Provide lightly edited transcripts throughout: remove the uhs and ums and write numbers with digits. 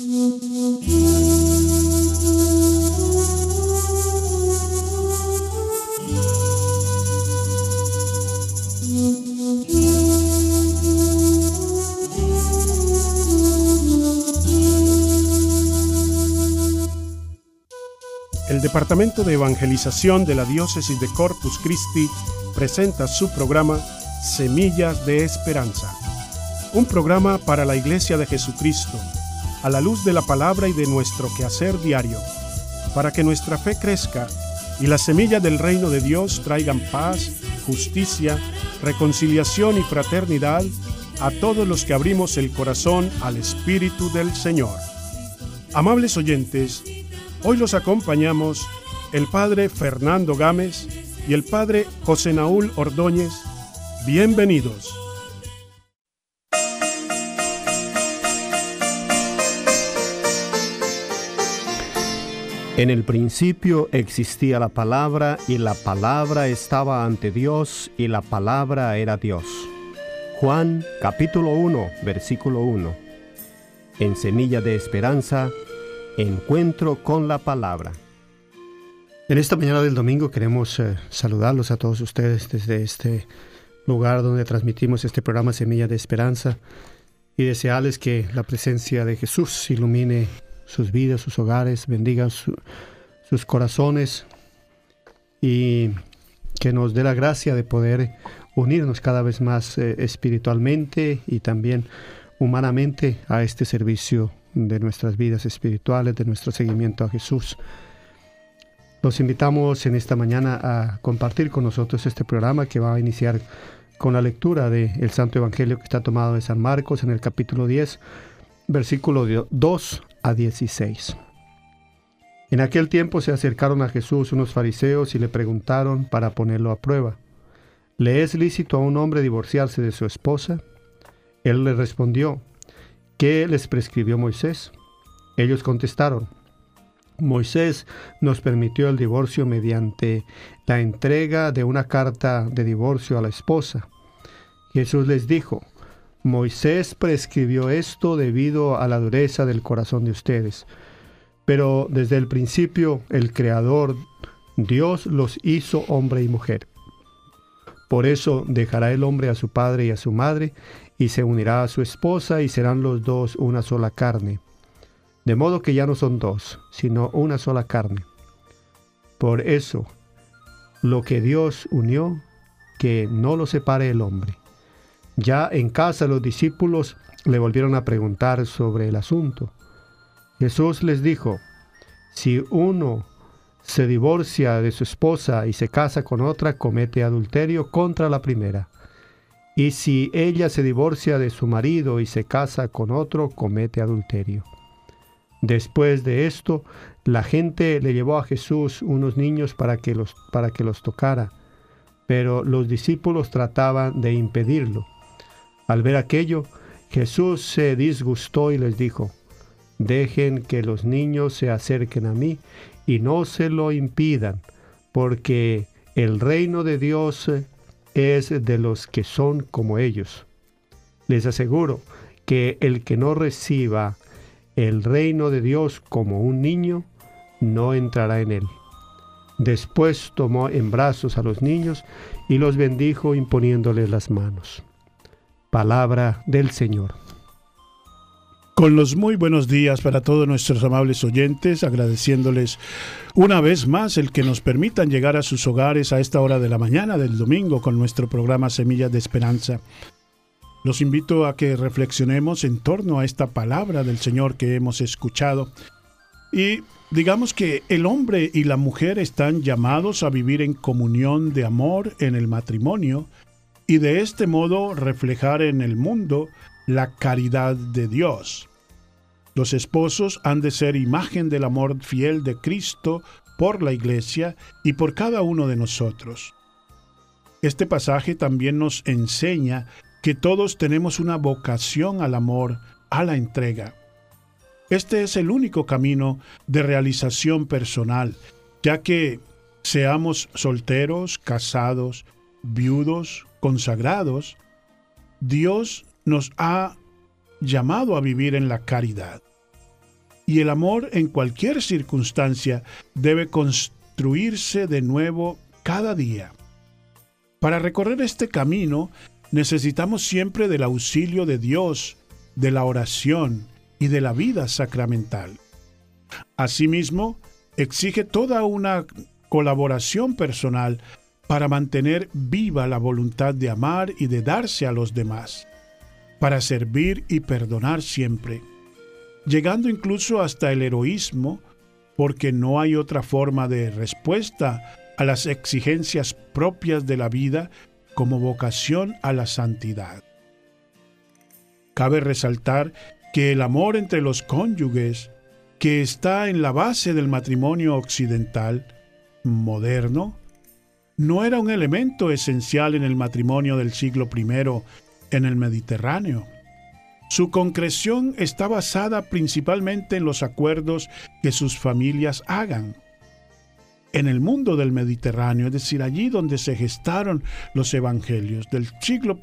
El Departamento de Evangelización de la Diócesis de Corpus Christi presenta su programa Semillas de Esperanza, un programa para la Iglesia de Jesucristo, a la luz de la palabra y de nuestro quehacer diario, para que nuestra fe crezca y las semillas del reino de Dios traigan paz, justicia, reconciliación y fraternidad a todos los que abrimos el corazón al Espíritu del Señor. Amables oyentes, hoy los acompañamos el Padre Fernando Gámez y el Padre José Naúl Ordóñez. Bienvenidos. En el principio existía la palabra, y la palabra estaba ante Dios, y la palabra era Dios. Juan, capítulo 1, versículo 1. En Semilla de Esperanza, encuentro con la palabra. En esta mañana del domingo queremos saludarlos a todos ustedes desde este lugar donde transmitimos este programa Semilla de Esperanza y desearles que la presencia de Jesús ilumine sus vidas, sus hogares, bendiga sus corazones y que nos dé la gracia de poder unirnos cada vez más espiritualmente y también humanamente a este servicio de nuestras vidas espirituales, de nuestro seguimiento a Jesús. Los invitamos en esta mañana a compartir con nosotros este programa que va a iniciar con la lectura del Santo Evangelio que está tomado de San Marcos en el capítulo 10, versículo 2 a 16. En aquel tiempo se acercaron a Jesús unos fariseos y le preguntaron para ponerlo a prueba: ¿le es lícito a un hombre divorciarse de su esposa? Él les respondió: ¿qué les prescribió Moisés? Ellos contestaron: Moisés nos permitió el divorcio mediante la entrega de una carta de divorcio a la esposa. Jesús les dijo: Moisés prescribió esto debido a la dureza del corazón de ustedes. Pero desde el principio el Creador, Dios, los hizo hombre y mujer. Por eso dejará el hombre a su padre y a su madre, y se unirá a su esposa, y serán los dos una sola carne. De modo que ya no son dos, sino una sola carne. Por eso, lo que Dios unió, que no lo separe el hombre. Ya en casa los discípulos le volvieron a preguntar sobre el asunto. Jesús les dijo: si uno se divorcia de su esposa y se casa con otra, comete adulterio contra la primera. Y si ella se divorcia de su marido y se casa con otro, comete adulterio. Después de esto, la gente le llevó a Jesús unos niños para que los tocara, pero los discípulos trataban de impedirlo. Al ver aquello, Jesús se disgustó y les dijo: dejen que los niños se acerquen a mí y no se lo impidan, porque el reino de Dios es de los que son como ellos. Les aseguro que el que no reciba el reino de Dios como un niño, no entrará en él. Después tomó en brazos a los niños y los bendijo imponiéndoles las manos. Palabra del Señor. Con los muy buenos días para todos nuestros amables oyentes, agradeciéndoles una vez más el que nos permitan llegar a sus hogares a esta hora de la mañana del domingo con nuestro programa Semillas de Esperanza. Los invito a que reflexionemos en torno a esta palabra del Señor que hemos escuchado. Y digamos que el hombre y la mujer están llamados a vivir en comunión de amor en el matrimonio y de este modo reflejar en el mundo la caridad de Dios. Los esposos han de ser imagen del amor fiel de Cristo por la Iglesia y por cada uno de nosotros. Este pasaje también nos enseña que todos tenemos una vocación al amor, a la entrega. Este es el único camino de realización personal, ya que seamos solteros, casados, viudos, consagrados, Dios nos ha llamado a vivir en la caridad. y el amor en cualquier circunstancia debe construirse de nuevo cada día. Para recorrer este camino necesitamos siempre del auxilio de Dios, de la oración y de la vida sacramental. Asimismo, exige toda una colaboración personal para mantener viva la voluntad de amar y de darse a los demás, para servir y perdonar siempre, llegando incluso hasta el heroísmo, porque no hay otra forma de respuesta a las exigencias propias de la vida como vocación a la santidad. Cabe resaltar que el amor entre los cónyuges, que está en la base del matrimonio occidental moderno, no era un elemento esencial en el matrimonio del siglo I en el Mediterráneo. Su concreción está basada principalmente en los acuerdos que sus familias hagan. En el mundo del Mediterráneo, es decir, allí donde se gestaron los evangelios del siglo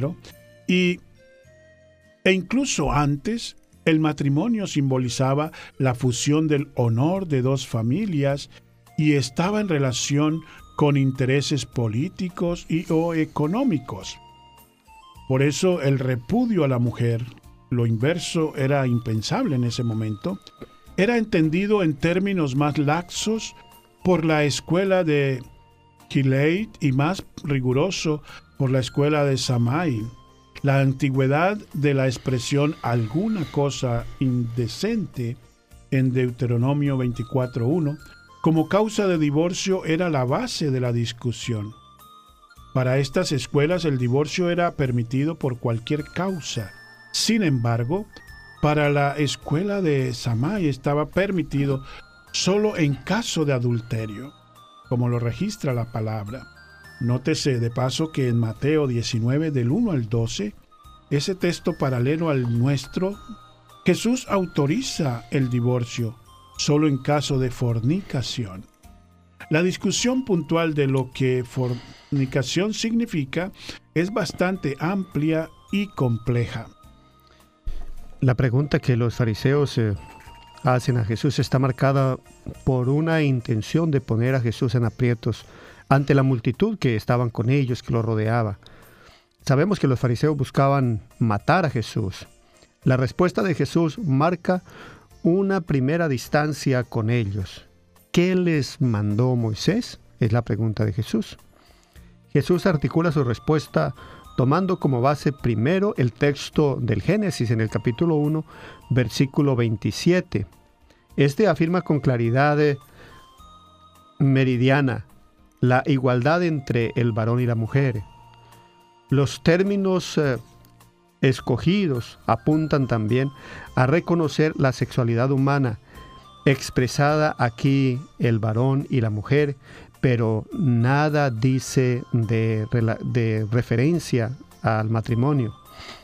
I e incluso antes, el matrimonio simbolizaba la fusión del honor de dos familias y estaba en relación con intereses políticos o económicos. Por eso el repudio a la mujer, lo inverso era impensable en ese momento, era entendido en términos más laxos por la escuela de Hillel y más riguroso por la escuela de Shammai. La antigüedad de la expresión alguna cosa indecente en Deuteronomio 24:1 como causa de divorcio era la base de la discusión. Para estas escuelas el divorcio era permitido por cualquier causa. Sin embargo, para la escuela de Shammai estaba permitido solo en caso de adulterio, como lo registra la palabra. Nótese de paso que en Mateo 19, del 1 al 12, ese texto paralelo al nuestro, Jesús autoriza el divorcio solo en caso de fornicación. La discusión puntual de lo que fornicación significa es bastante amplia y compleja. La pregunta que los fariseos hacen a Jesús está marcada por una intención de poner a Jesús en aprietos ante la multitud que estaban con ellos, que lo rodeaba. Sabemos que los fariseos buscaban matar a Jesús. La respuesta de Jesús marca una primera distancia con ellos. ¿Qué les mandó Moisés? Es la pregunta de Jesús. Jesús articula su respuesta tomando como base primero el texto del Génesis en el capítulo 1, versículo 27. Este afirma con claridad meridiana la igualdad entre el varón y la mujer. Los términos escogidos apuntan también a reconocer la sexualidad humana, expresada aquí el varón y la mujer, pero nada dice de referencia al matrimonio.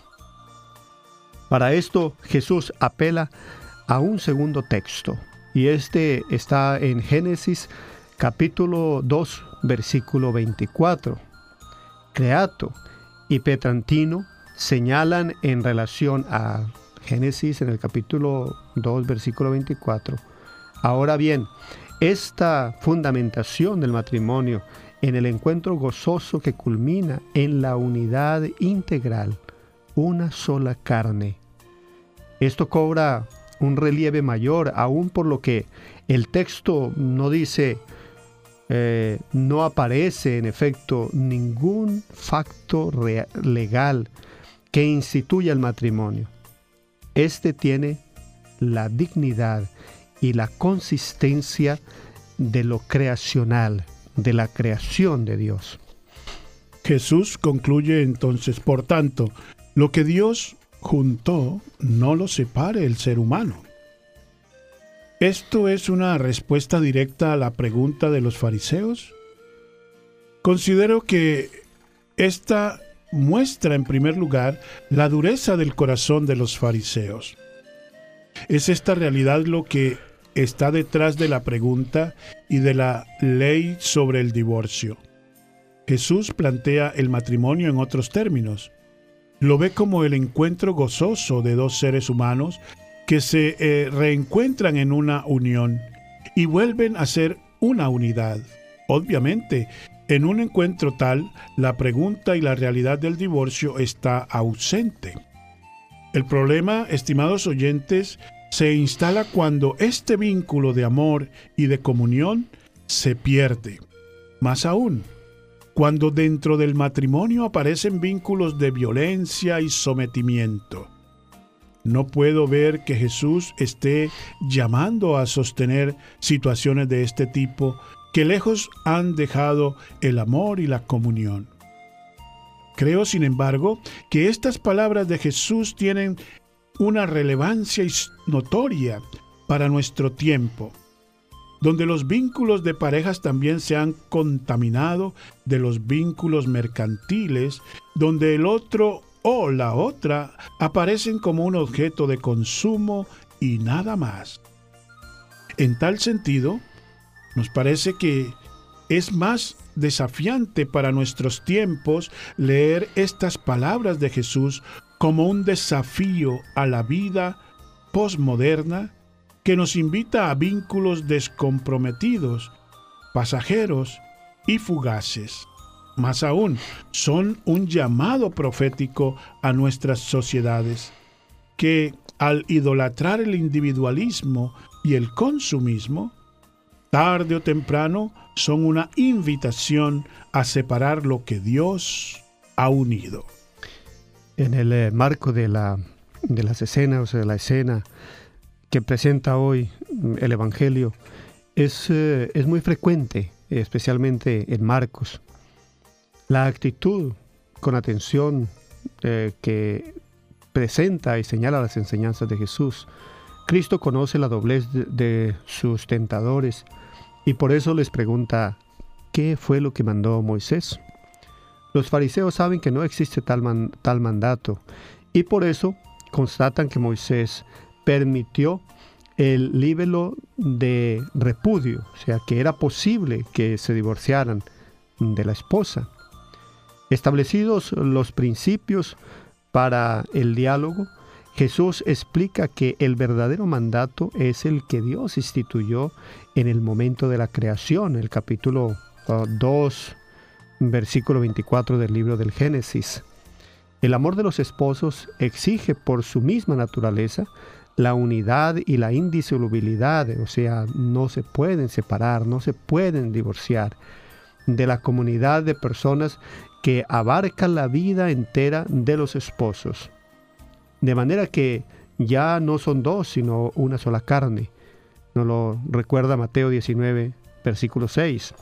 Para esto Jesús apela a un segundo texto, y este está en Génesis capítulo 2, versículo 24. Creato y Petrantino señalan en relación a Génesis en el capítulo 2, versículo 24. Ahora bien, esta fundamentación del matrimonio en el encuentro gozoso que culmina en la unidad integral, una sola carne. Esto cobra un relieve mayor, aún por lo que el texto no dice, no aparece en efecto ningún facto legal que instituya el matrimonio. Este tiene la dignidad y la consistencia de lo creacional, de la creación de Dios. Jesús concluye entonces, por tanto, lo que Dios juntó, no lo separe el ser humano. ¿Esto es una respuesta directa a la pregunta de los fariseos? Considero que esta muestra en primer lugar la dureza del corazón de los fariseos. Es esta realidad lo que está detrás de la pregunta y de la ley sobre el divorcio. Jesús plantea el matrimonio en otros términos. Lo ve como el encuentro gozoso de dos seres humanos que se reencuentran en una unión y vuelven a ser una unidad. Obviamente, en un encuentro tal, la pregunta y la realidad del divorcio está ausente. El problema, estimados oyentes, se instala cuando este vínculo de amor y de comunión se pierde. Más aún, cuando dentro del matrimonio aparecen vínculos de violencia y sometimiento. No puedo ver que Jesús esté llamando a sostener situaciones de este tipo que lejos han dejado el amor y la comunión. Creo, sin embargo, que estas palabras de Jesús tienen una relevancia notoria para nuestro tiempo, donde los vínculos de parejas también se han contaminado de los vínculos mercantiles, donde el otro o la otra aparecen como un objeto de consumo y nada más. En tal sentido, nos parece que es más desafiante para nuestros tiempos leer estas palabras de Jesús como un desafío a la vida posmoderna que nos invita a vínculos descomprometidos, pasajeros y fugaces. Más aún, son un llamado profético a nuestras sociedades, que al idolatrar el individualismo y el consumismo, tarde o temprano son una invitación a separar lo que Dios ha unido. En el marco de las escenas, o de la escena que presenta hoy el Evangelio, es muy frecuente, especialmente en Marcos, la actitud con atención que presenta y señala las enseñanzas de Jesús. Cristo conoce la doblez de sus tentadores y por eso les pregunta, ¿qué fue lo que mandó Moisés? Los fariseos saben que no existe tal mandato y por eso constatan que Moisés permitió el libelo de repudio, o sea, que era posible que se divorciaran de la esposa. Establecidos los principios para el diálogo, Jesús explica que el verdadero mandato es el que Dios instituyó en el momento de la creación, el capítulo 2, versículo 24 del libro del Génesis. El amor de los esposos exige por su misma naturaleza la unidad y la indisolubilidad, o sea, no se pueden separar, no se pueden divorciar de la comunidad de personas que abarca la vida entera de los esposos. De manera que ya no son dos, sino una sola carne. Nos lo recuerda Mateo 19, versículo 6.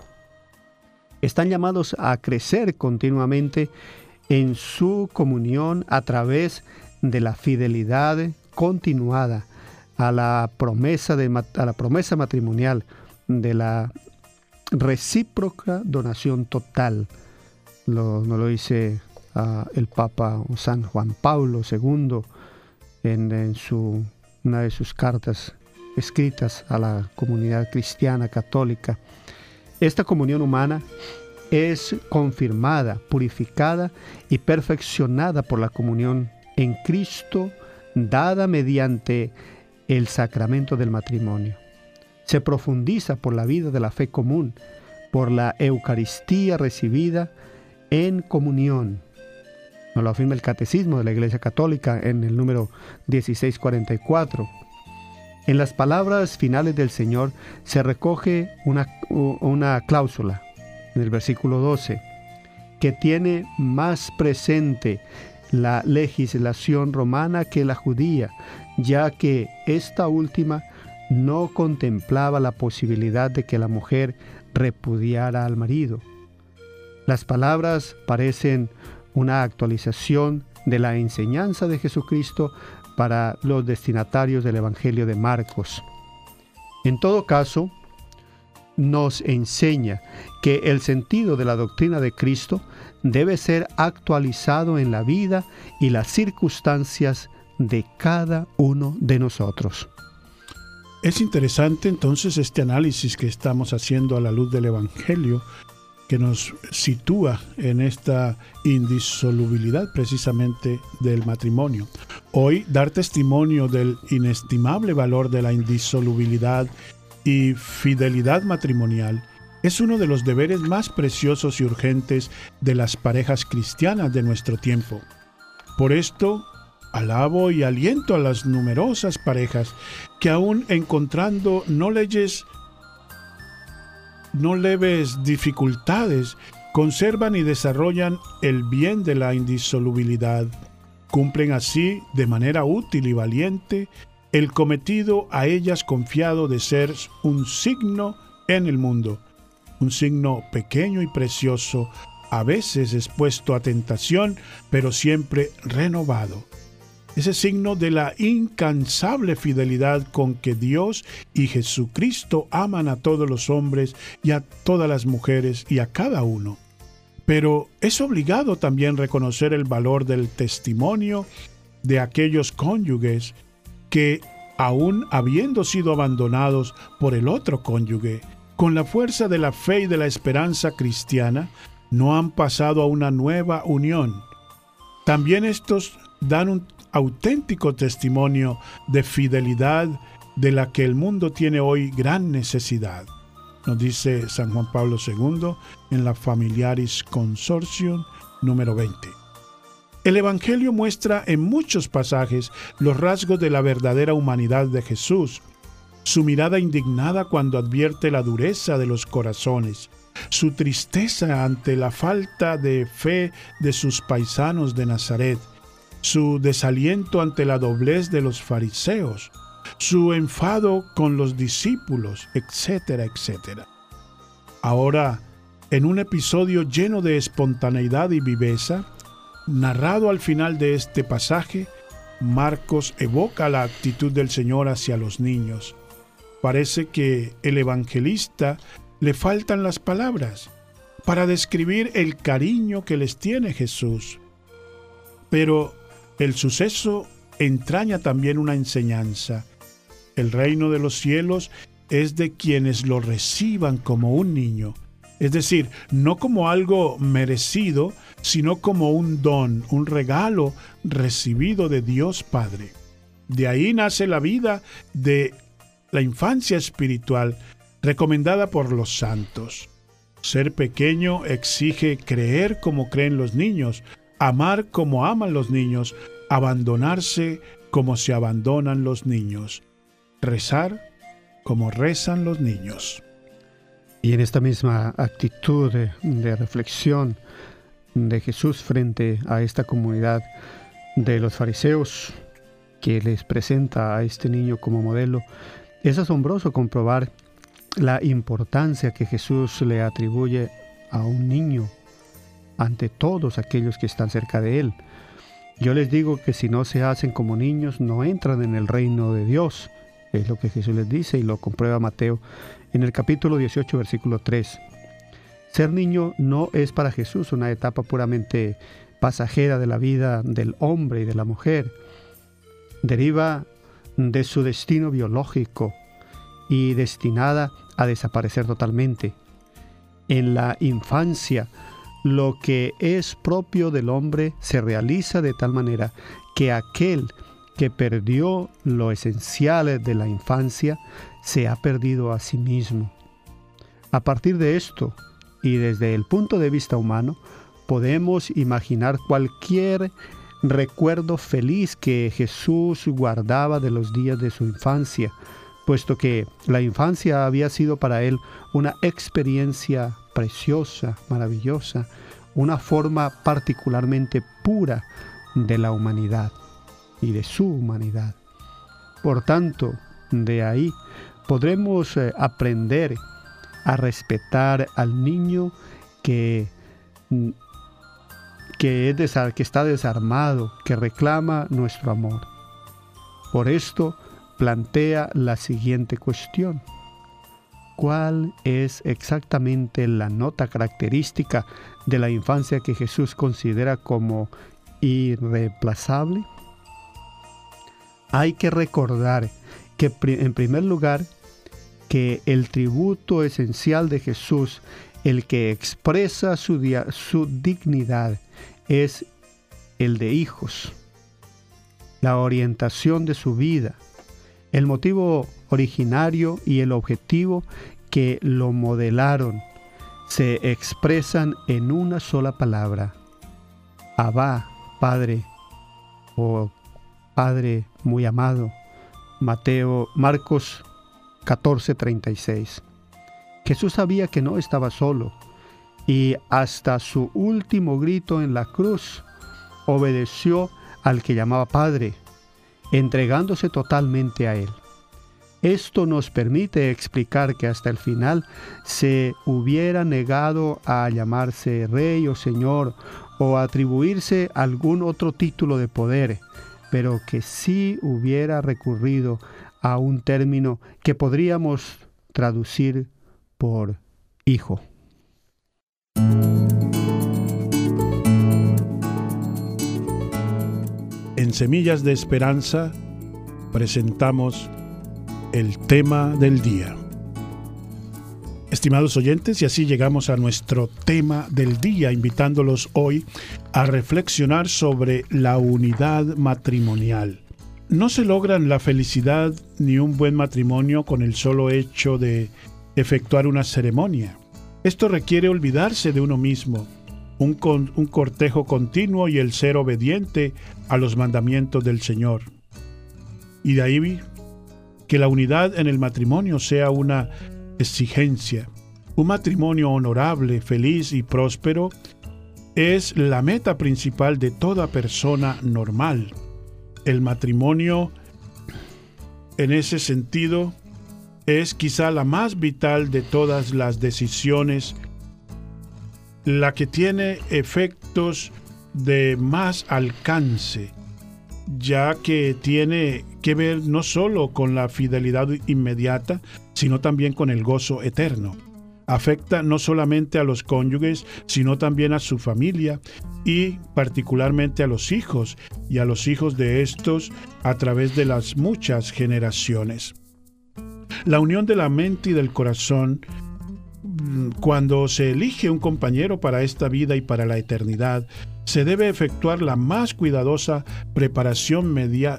Están llamados a crecer continuamente en su comunión a través de la fidelidad continuada a la promesa matrimonial, de la recíproca donación total. Nos lo dice el Papa San Juan Pablo II en una de sus cartas escritas a la comunidad cristiana católica. Esta comunión humana es confirmada, purificada y perfeccionada por la comunión en Cristo, dada mediante el sacramento del matrimonio. Se profundiza por la vida de la fe común, por la Eucaristía recibida en comunión. Nos lo afirma el Catecismo de la Iglesia Católica en el número 1644. En las palabras finales del Señor se recoge una cláusula en el versículo 12 que tiene más presente la legislación romana que la judía, ya que esta última no contemplaba la posibilidad de que la mujer repudiara al marido. Las palabras parecen una actualización de la enseñanza de Jesucristo para los destinatarios del Evangelio de Marcos. En todo caso, nos enseña que el sentido de la doctrina de Cristo debe ser actualizado en la vida y las circunstancias de cada uno de nosotros. Es interesante entonces este análisis que estamos haciendo a la luz del Evangelio, que nos sitúa en esta indisolubilidad precisamente del matrimonio. Hoy, dar testimonio del inestimable valor de la indisolubilidad y fidelidad matrimonial es uno de los deberes más preciosos y urgentes de las parejas cristianas de nuestro tiempo. Por esto, alabo y aliento a las numerosas parejas que aún encontrando no leves dificultades, conservan y desarrollan el bien de la indisolubilidad. Cumplen así, de manera útil y valiente, el cometido a ellas confiado de ser un signo en el mundo, un signo pequeño y precioso, a veces expuesto a tentación, pero siempre renovado. Ese signo de la incansable fidelidad con que Dios y Jesucristo aman a todos los hombres y a todas las mujeres y a cada uno. Pero es obligado también reconocer el valor del testimonio de aquellos cónyuges que, aun habiendo sido abandonados por el otro cónyuge, con la fuerza de la fe y de la esperanza cristiana, no han pasado a una nueva unión. También estos dan un auténtico testimonio de fidelidad de la que el mundo tiene hoy gran necesidad. Nos dice San Juan Pablo II en la Familiaris Consortium número 20. El Evangelio muestra en muchos pasajes los rasgos de la verdadera humanidad de Jesús, su mirada indignada cuando advierte la dureza de los corazones, su tristeza ante la falta de fe de sus paisanos de Nazaret, su desaliento ante la doblez de los fariseos, su enfado con los discípulos, etcétera, etcétera. Ahora, en un episodio lleno de espontaneidad y viveza, narrado al final de este pasaje, Marcos evoca la actitud del Señor hacia los niños. Parece que el evangelista le faltan las palabras para describir el cariño que les tiene Jesús. Pero el suceso entraña también una enseñanza. El reino de los cielos es de quienes lo reciban como un niño, es decir, no como algo merecido, sino como un don, un regalo recibido de Dios Padre. De ahí nace la vida de la infancia espiritual, recomendada por los santos. Ser pequeño exige creer como creen los niños, amar como aman los niños, abandonarse como se abandonan los niños, rezar como rezan los niños. Y en esta misma actitud de reflexión de Jesús frente a esta comunidad de los fariseos que les presenta a este niño como modelo, es asombroso comprobar la importancia que Jesús le atribuye a un niño ante todos aquellos que están cerca de él. Yo les digo que si no se hacen como niños, no entran en el reino de Dios. Es lo que Jesús les dice y lo comprueba Mateo en el capítulo 18, versículo 3. Ser niño no es para Jesús una etapa puramente pasajera de la vida del hombre y de la mujer. Deriva de su destino biológico y destinada a desaparecer totalmente. En la infancia, lo que es propio del hombre se realiza de tal manera que aquel que perdió lo esencial de la infancia se ha perdido a sí mismo. A partir de esto, y desde el punto de vista humano, podemos imaginar cualquier recuerdo feliz que Jesús guardaba de los días de su infancia, puesto que la infancia había sido para él una experiencia preciosa, maravillosa, una forma particularmente pura de la humanidad y de su humanidad. Por tanto, de ahí podremos aprender a respetar al niño que está desarmado, que reclama nuestro amor. Por esto plantea la siguiente cuestión: ¿cuál es exactamente la nota característica de la infancia que Jesús considera como irreemplazable? Hay que recordar que, en primer lugar, que el tributo esencial de Jesús el que expresa su dignidad es el de hijos. La orientación de su vida, el motivo originario y el objetivo que lo modelaron se expresan en una sola palabra: Abba, Padre, o Padre muy amado. Marcos 14:36. Jesús sabía que no estaba solo y hasta su último grito en la cruz obedeció al que llamaba Padre, entregándose totalmente a Él. Esto nos permite explicar que hasta el final se hubiera negado a llamarse Rey o Señor o a atribuirse algún otro título de poder, pero que sí hubiera recurrido a un término que podríamos traducir por hijo. En Semillas de Esperanza presentamos el tema del día. Estimados oyentes, y así llegamos a nuestro tema del día, invitándolos hoy a reflexionar sobre la unidad matrimonial. No se logran la felicidad ni un buen matrimonio con el solo hecho de efectuar una ceremonia. Esto requiere olvidarse de uno mismo, un cortejo continuo y el ser obediente a los mandamientos del Señor. Y de ahí que la unidad en el matrimonio sea una exigencia. Un matrimonio honorable, feliz y próspero es la meta principal de toda persona normal. El matrimonio, en ese sentido, es quizá la más vital de todas las decisiones, la que tiene efectos de más alcance, ya que tiene que ver no solo con la fidelidad inmediata, sino también con el gozo eterno. Afecta no solamente a los cónyuges, sino también a su familia y particularmente a los hijos y a los hijos de estos a través de las muchas generaciones. La unión de la mente y del corazón, cuando se elige un compañero para esta vida y para la eternidad, se debe efectuar la más cuidadosa preparación,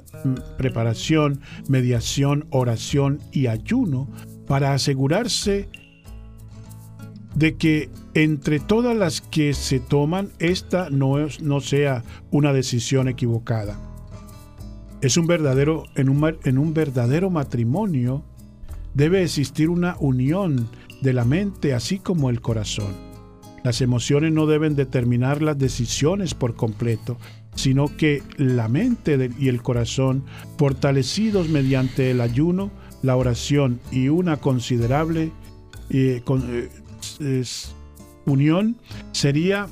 mediación, oración y ayuno para asegurarse de que entre todas las que se toman, esta no sea una decisión equivocada. En un verdadero matrimonio debe existir una unión de la mente así como el corazón. Las emociones no deben determinar las decisiones por completo, sino que la mente y el corazón, fortalecidos mediante el ayuno, la oración y una considerable unión, sería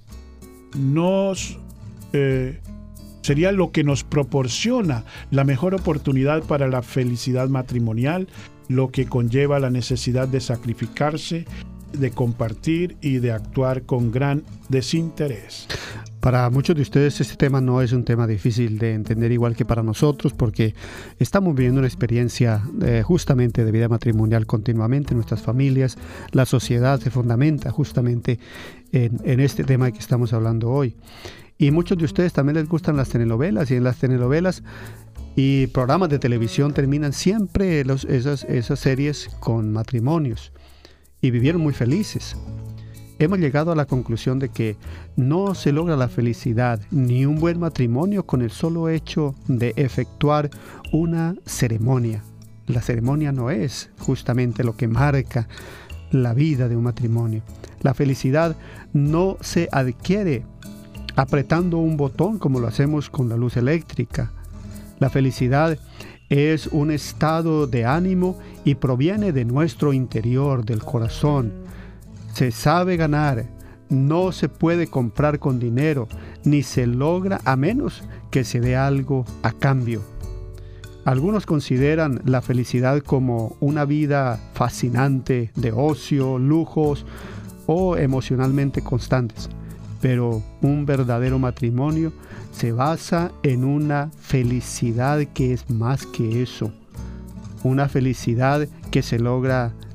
lo que nos proporciona la mejor oportunidad para la felicidad matrimonial, lo que conlleva la necesidad de sacrificarse, de compartir y de actuar con gran desinterés. Para muchos de ustedes este tema no es un tema difícil de entender, igual que para nosotros, porque estamos viviendo una experiencia justamente de vida matrimonial continuamente en nuestras familias. La sociedad se fundamenta justamente en este tema que estamos hablando hoy. Y muchos de ustedes también les gustan las telenovelas, y en las telenovelas y programas de televisión terminan siempre esas series con matrimonios, y vivieron muy felices. Hemos llegado a la conclusión de que no se logra la felicidad ni un buen matrimonio con el solo hecho de efectuar una ceremonia. La ceremonia no es justamente lo que marca la vida de un matrimonio. La felicidad no se adquiere apretando un botón como lo hacemos con la luz eléctrica. La felicidad es un estado de ánimo y proviene de nuestro interior, del corazón. Se sabe ganar, no se puede comprar con dinero, ni se logra a menos que se dé algo a cambio. Algunos consideran la felicidad como una vida fascinante de ocio, lujos o emocionalmente constantes. Pero un verdadero matrimonio se basa en una felicidad que es más que eso. Una felicidad que se logra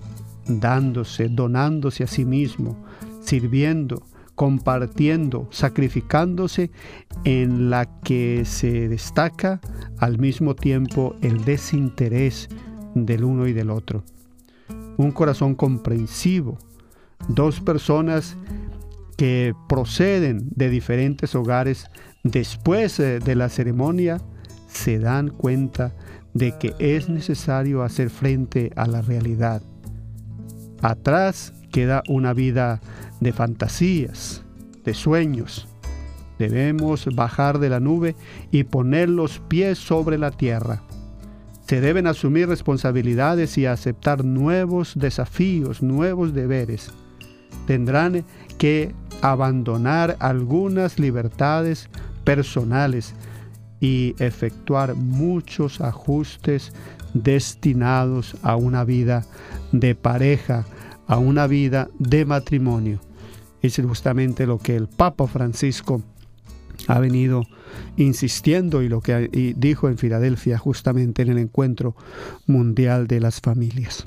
dándose, donándose a sí mismo, sirviendo, compartiendo, sacrificándose, en la que se destaca al mismo tiempo el desinterés del uno y del otro. Un corazón comprensivo, dos personas que proceden de diferentes hogares, después de la ceremonia, se dan cuenta de que es necesario hacer frente a la realidad. Atrás queda una vida de fantasías, de sueños. Debemos bajar de la nube y poner los pies sobre la tierra. Se deben asumir responsabilidades y aceptar nuevos desafíos, nuevos deberes. Tendrán que abandonar algunas libertades personales y efectuar muchos ajustes destinados a una vida de pareja, a una vida de matrimonio. Es justamente lo que el Papa Francisco ha venido insistiendo y lo que dijo en Filadelfia justamente en el Encuentro Mundial de las Familias.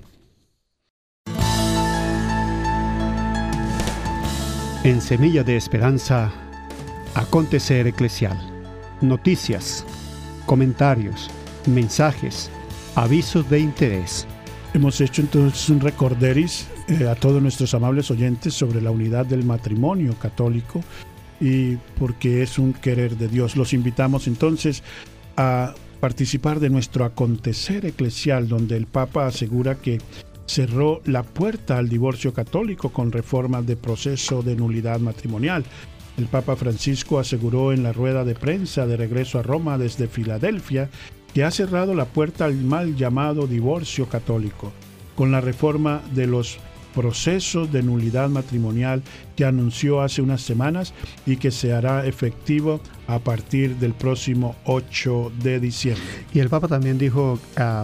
En Semilla de Esperanza, Acontecer Eclesial. Noticias, comentarios, mensajes, avisos de interés. Hemos hecho entonces un recorderis a todos nuestros amables oyentes sobre la unidad del matrimonio católico y porque es un querer de Dios. Los invitamos entonces a participar de nuestro Acontecer Eclesial, donde el Papa asegura que cerró la puerta al divorcio católico con reformas de proceso de nulidad matrimonial. El Papa Francisco aseguró en la rueda de prensa de regreso a Roma desde Filadelfia que ha cerrado la puerta al mal llamado divorcio católico, con la reforma de los procesos de nulidad matrimonial que anunció hace unas semanas y que se hará efectivo a partir del próximo 8 de diciembre. Y el Papa también dijo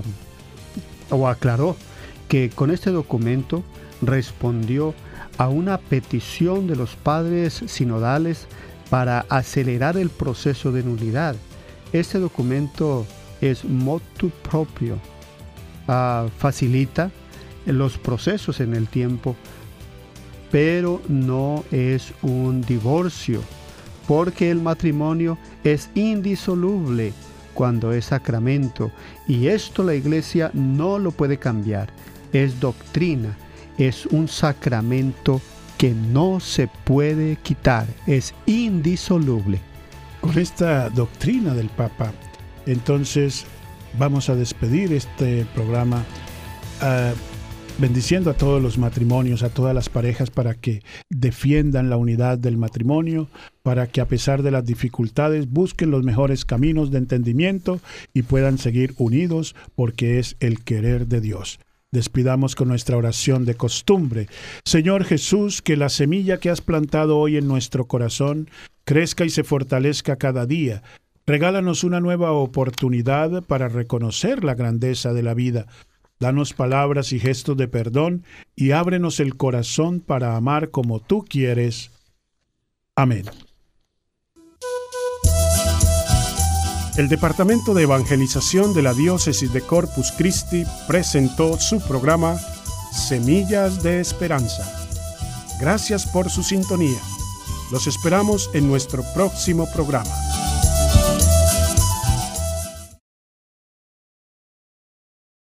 o aclaró que con este documento respondió a una petición de los padres sinodales para acelerar el proceso de nulidad. Este documento es motu proprio, facilita los procesos en el tiempo, pero no es un divorcio, porque el matrimonio es indisoluble cuando es sacramento, y esto la Iglesia no lo puede cambiar. Es doctrina, es un sacramento que no se puede quitar, es indisoluble. Con esta doctrina del Papa, entonces vamos a despedir este programa bendiciendo a todos los matrimonios, a todas las parejas, para que defiendan la unidad del matrimonio, para que a pesar de las dificultades busquen los mejores caminos de entendimiento y puedan seguir unidos porque es el querer de Dios. Despidamos con nuestra oración de costumbre. Señor Jesús, que la semilla que has plantado hoy en nuestro corazón crezca y se fortalezca cada día. Regálanos una nueva oportunidad para reconocer la grandeza de la vida. Danos palabras y gestos de perdón y ábrenos el corazón para amar como tú quieres. Amén. El Departamento de Evangelización de la Diócesis de Corpus Christi presentó su programa Semillas de Esperanza. Gracias por su sintonía. Los esperamos en nuestro próximo programa.